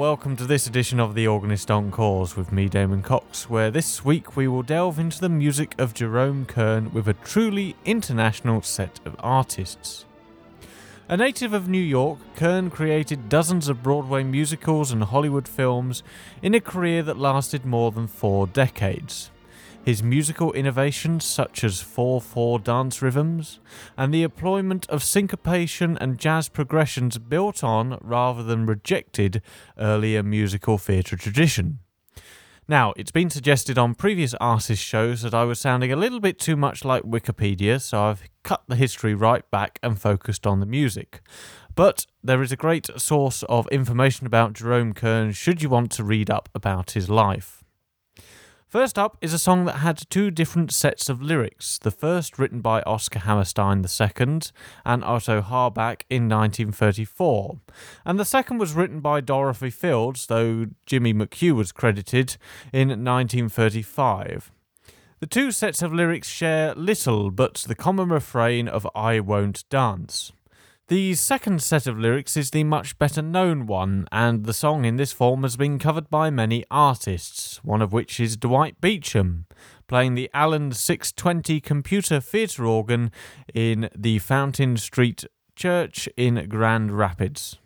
welcome to this edition of The Organist Encores with me, Damon Cox, where this week we will delve into the music of Jerome Kern with a truly international set of artists. A native of New York, Kern created dozens of Broadway musicals and Hollywood films in a career that lasted more than 4 decades. His musical innovations such as 4/4 dance rhythms and the employment of syncopation and jazz progressions built on rather than rejected earlier musical theatre tradition. Now, it's been suggested on previous artist shows that I was sounding a little bit too much like Wikipedia, so I've cut the history right back and focused on the music. But there is a great source of information about Jerome Kern should you want to read up about his life. First up is a song that had 2 different sets of lyrics, the first written by Oscar Hammerstein II and Otto Harbach in 1934, and the second was written by Dorothy Fields, though Jimmy McHugh was credited, in 1935. The 2 sets of lyrics share little but the common refrain of "I Won't Dance." The second set of lyrics is the much better known one, and the song in this form has been covered by many artists, one of which is Dwight Beacham, playing the Allen 620 computer theatre organ in the Fountain Street Church in Grand Rapids.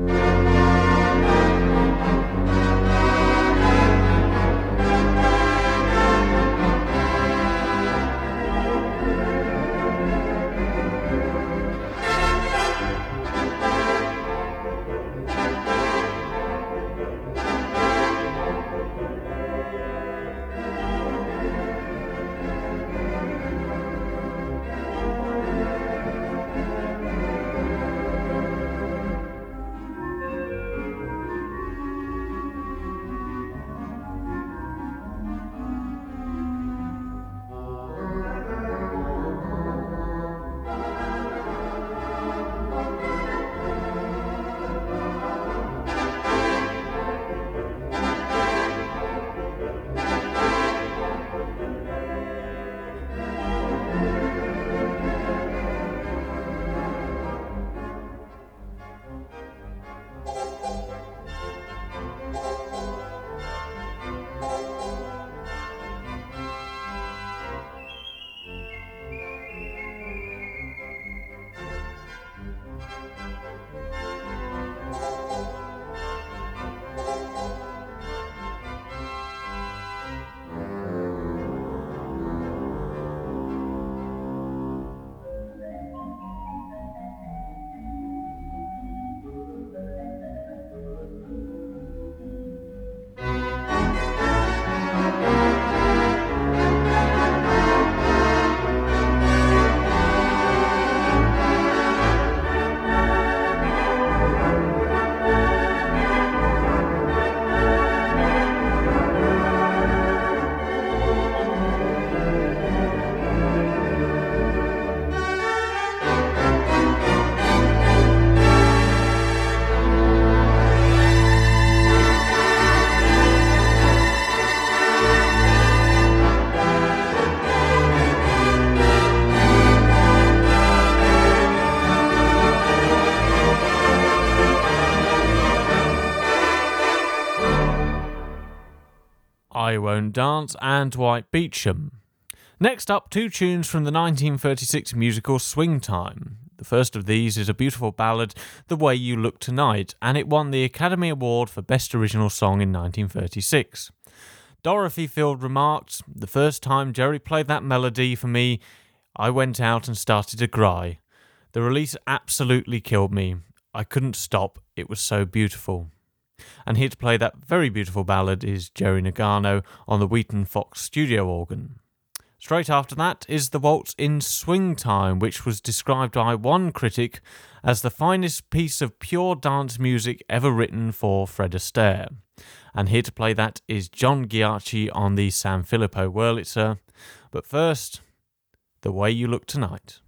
I Won't Dance and Dwight Beacham. Next up, 2 tunes from the 1936 musical Swing Time. The first of these is a beautiful ballad, The Way You Look Tonight, and it won the Academy Award for Best Original Song in 1936. Dorothy Field remarked, "The first time Jerry played that melody for me, I went out and started to cry. The release absolutely killed me. I couldn't stop, it was so beautiful." And here to play that very beautiful ballad is Jerry Nagano on the Wheaton Fox studio organ. Straight after that is the waltz in Swing Time, which was described by one critic as the finest piece of pure dance music ever written for Fred Astaire. And here to play that is John Giacchi on the San Filippo Wurlitzer. But first, The Way You Look Tonight.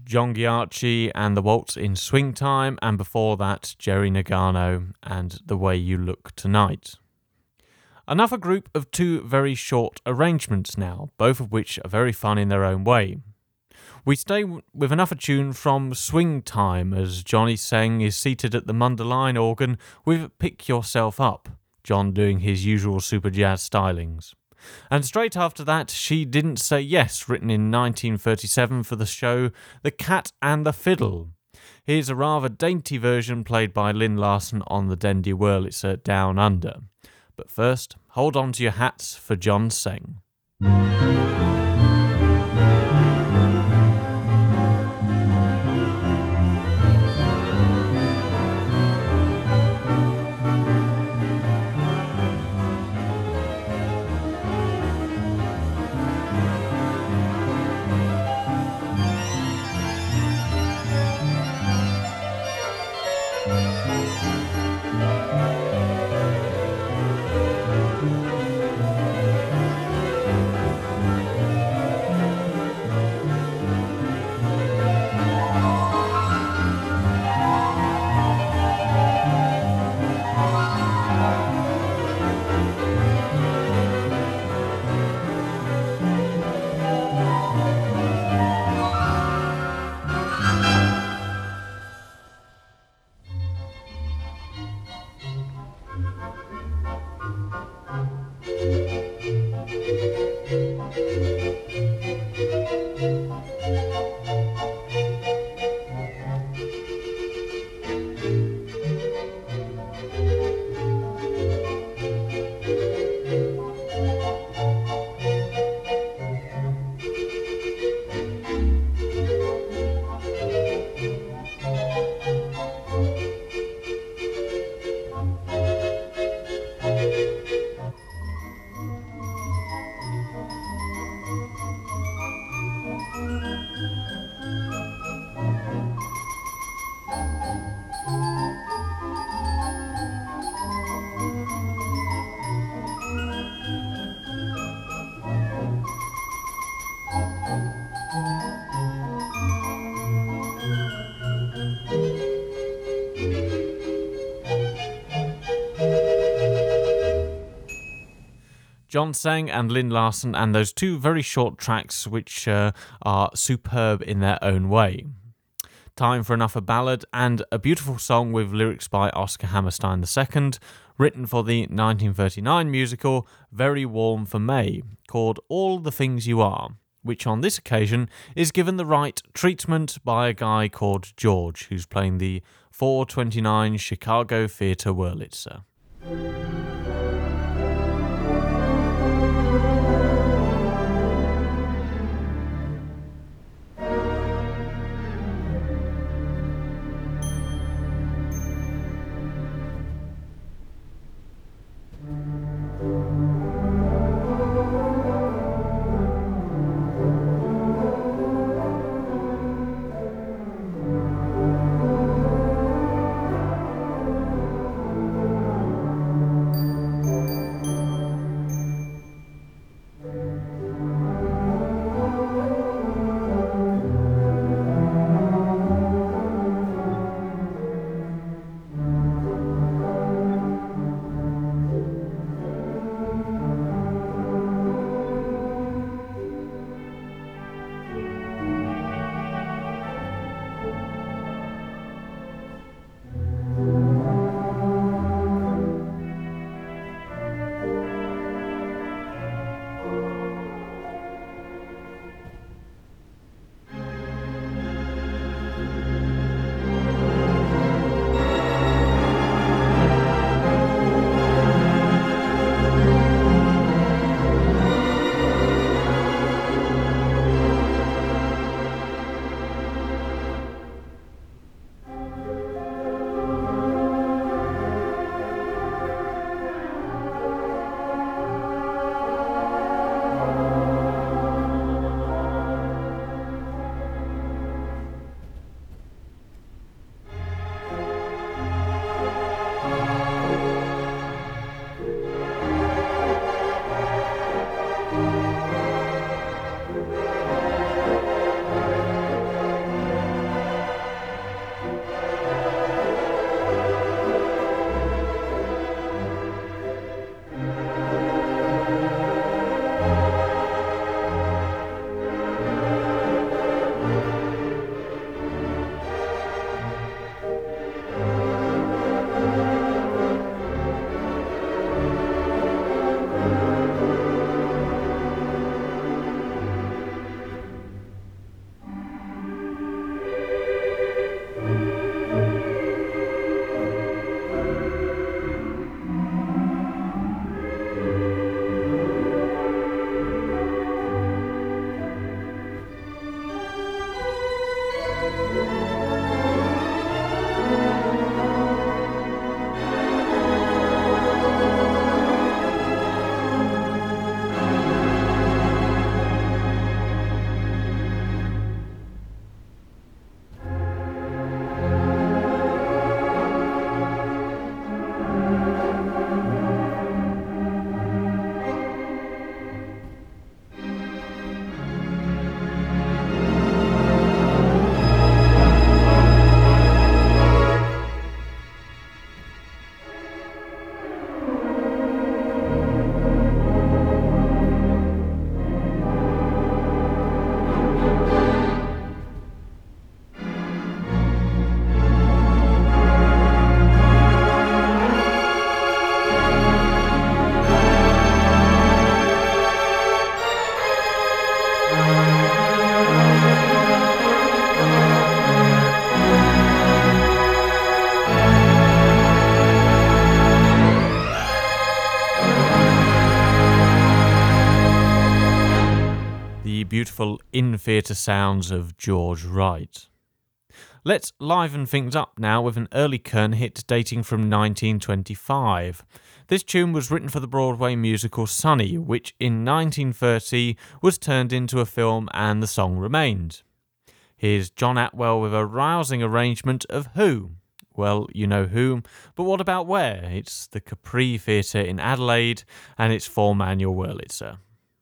John Ghiacci and the Waltz in Swing Time, and before that, Jerry Nagano and The Way You Look Tonight. Another group of two very short arrangements now, both of which are very fun in their own way. We stay with another tune from Swing Time as Johnny Seng is seated at the Mundelein organ with Pick Yourself Up, John doing his usual super jazz stylings. And straight after that, She Didn't Say Yes, written in 1937 for the show The Cat and the Fiddle. Here's a rather dainty version played by Lynn Larson on the Dendy Wurlitzer Down Under. But first, hold on to your hats for John Seng. John Seng and Lynn Larson, and those two very short tracks which are superb in their own way. Time for another ballad and a beautiful song with lyrics by Oscar Hammerstein II, written for the 1939 musical Very Warm for May, called All the Things You Are, which on this occasion is given the right treatment by a guy called George, who's playing the 429 Chicago Theatre Wurlitzer. wonderful in-theatre sounds of George Wright. Let's liven things up now with an early Kern hit dating from 1925. This tune was written for the Broadway musical Sunny, which in 1930 was turned into a film and the song remained. Here's John Atwell with a rousing arrangement of Who? Well, you know who, but what about where? It's the Capri Theatre in Adelaide, and it's for Manuel Wurlitzer.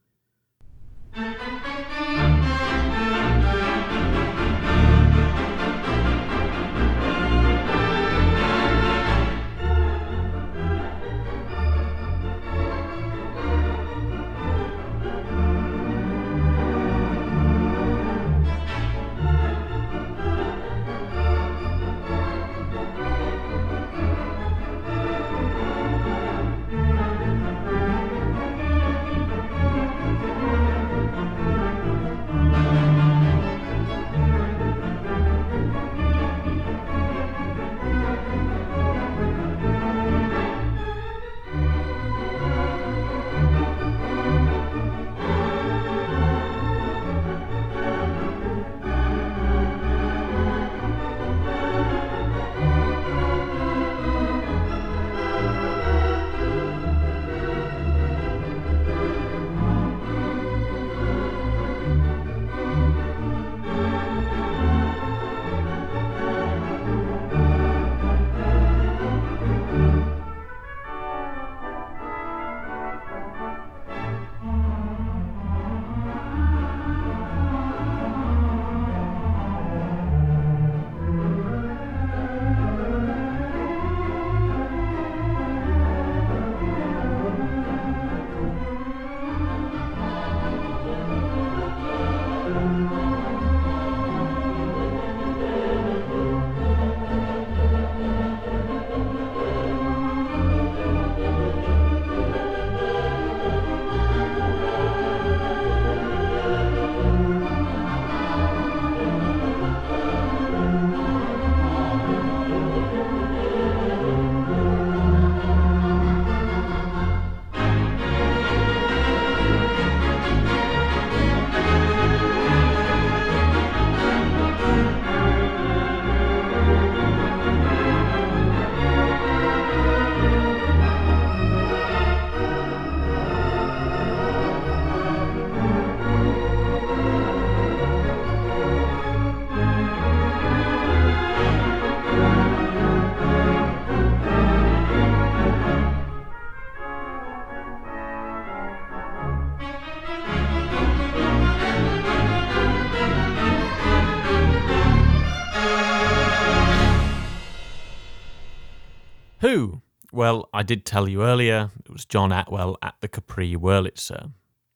Who? Well, I did tell you earlier, it was John Atwell at the Capri Wurlitzer.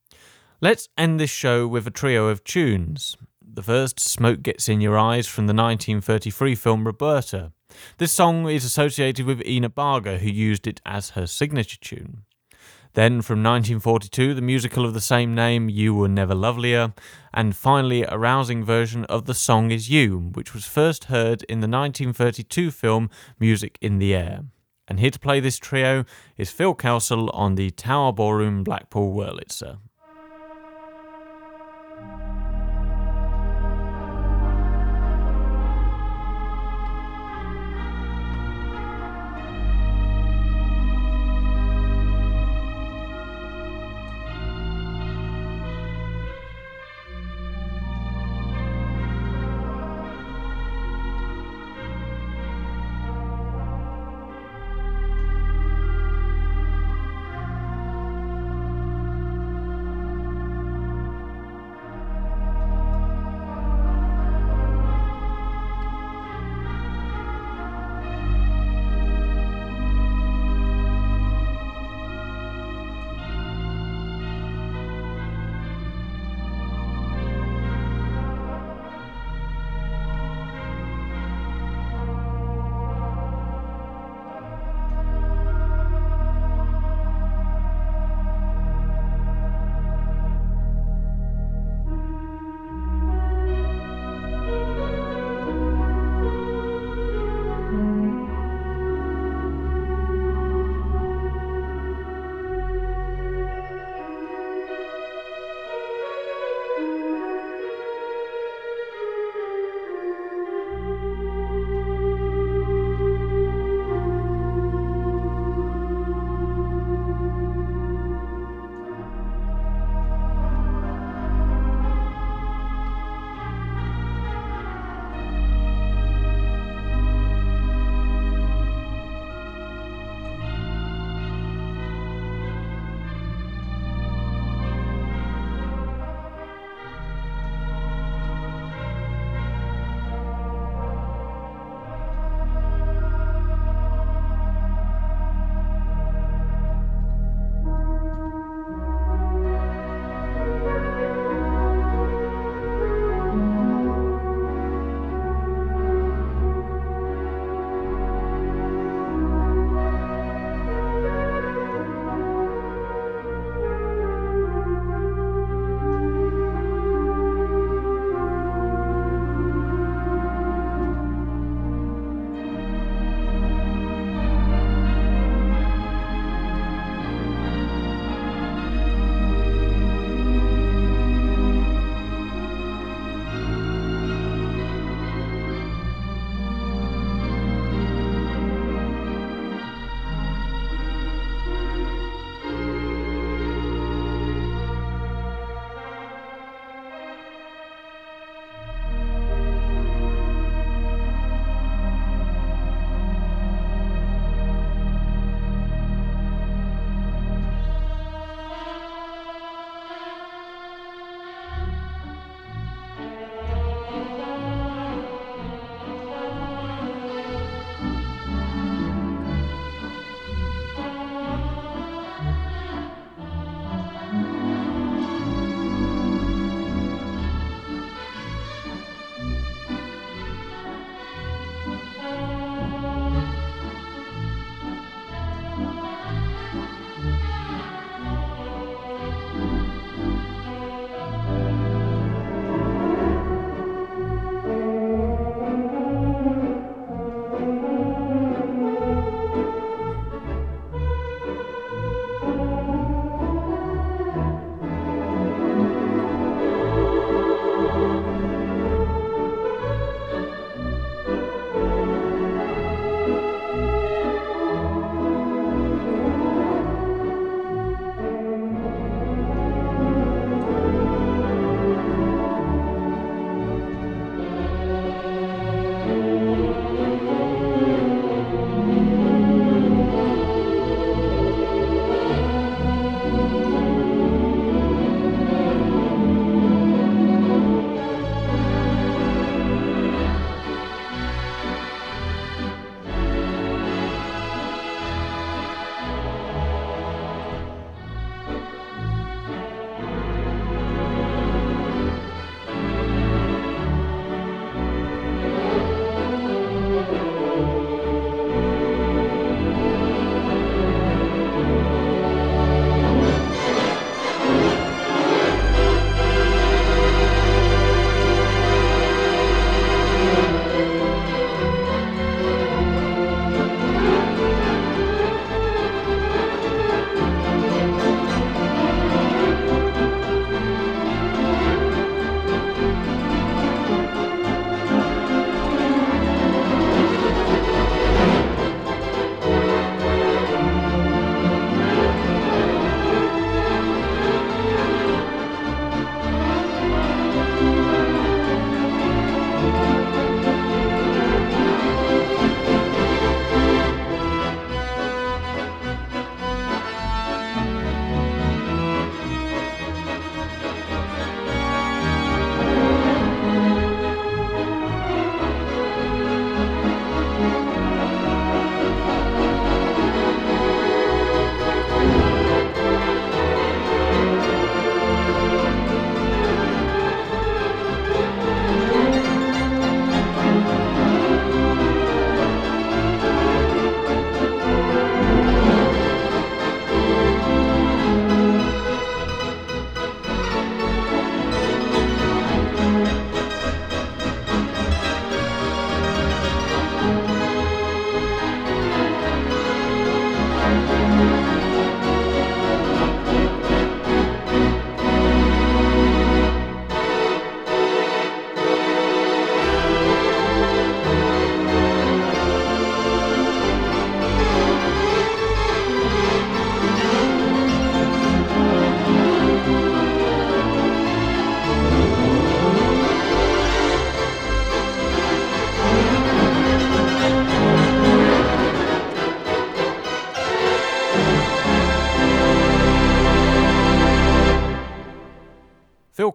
Let's end this show with a trio of tunes. The first, Smoke Gets in Your Eyes, from the 1933 film Roberta. This song is associated with Ina Barger, who used it as her signature tune. Then from 1942, the musical of the same name, You Were Never Lovelier, and finally a rousing version of The Song Is You, which was first heard in the 1932 film Music in the Air. And here to play this trio is Phil Kelsall on the Tower Ballroom Blackpool Wurlitzer.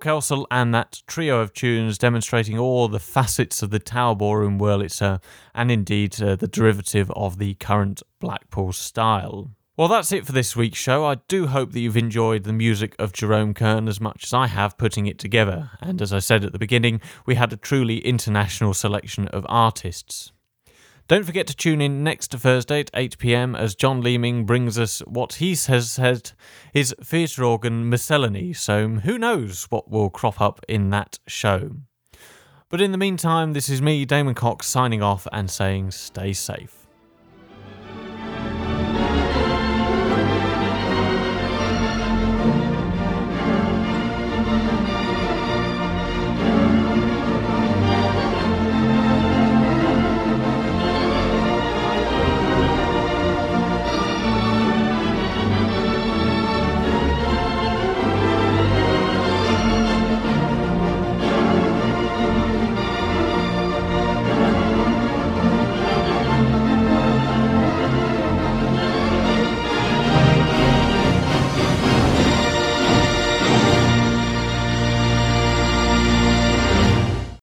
Kelsall and that trio of tunes demonstrating all the facets of the Tower Ballroom Wurlitzer and indeed the derivative of the current Blackpool style. Well, that's it for this week's show. I do hope that you've enjoyed the music of Jerome Kern as much as I have putting it together. And as I said at the beginning, we had a truly international selection of artists. Don't forget to tune in next Thursday at 8 p.m. as John Leeming brings us what he has said is theatre organ miscellany, so who knows what will crop up in that show. But in the meantime, this is me, Damon Cox, signing off and saying stay safe.